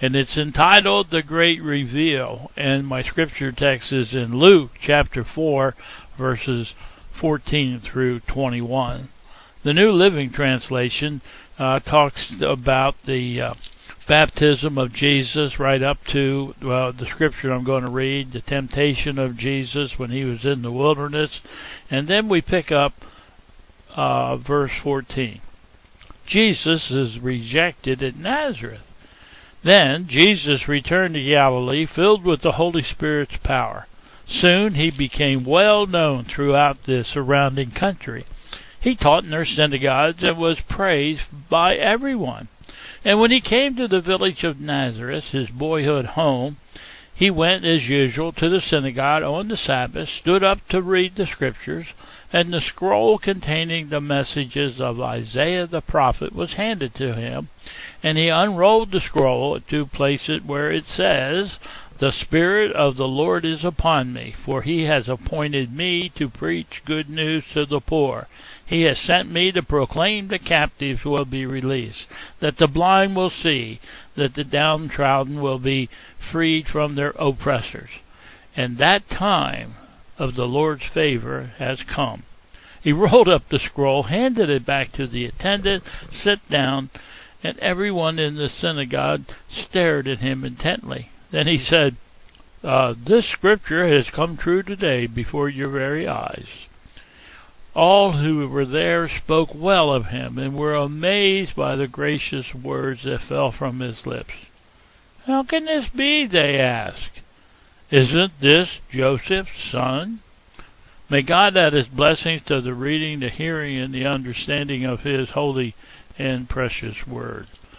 and it's entitled The Great Reveal, and my scripture text is in Luke chapter 4, verses 14 through 21. The New Living Translation talks about the baptism of Jesus right up to the scripture I'm going to read, the temptation of Jesus when he was in the wilderness, and then we pick up verse 14. Jesus is rejected at Nazareth. Then Jesus returned to Galilee, filled with the Holy Spirit's power. Soon he became well known throughout the surrounding country. He taught in their synagogues and was praised by everyone. And when he came to the village of Nazareth, his boyhood home, he went as usual to the synagogue on the Sabbath, stood up to read the scriptures, and the scroll containing the messages of Isaiah the prophet was handed to him, and he unrolled the scroll to place it where it says, "The Spirit of the Lord is upon me, for he has appointed me to preach good news to the poor. He has sent me to proclaim the captives will be released, that the blind will see, that the downtrodden will be freed from their oppressors. And that time of the Lord's favor has come." He rolled up the scroll, handed it back to the attendant, sat down, and everyone in the synagogue stared at him intently. Then he said, "This scripture has come true today before your very eyes." All who were there spoke well of him and were amazed by the gracious words that fell from his lips. "How can this be?" they asked. "Isn't this Joseph's son?" May God add his blessings to the reading, the hearing, and the understanding of his holy and precious word.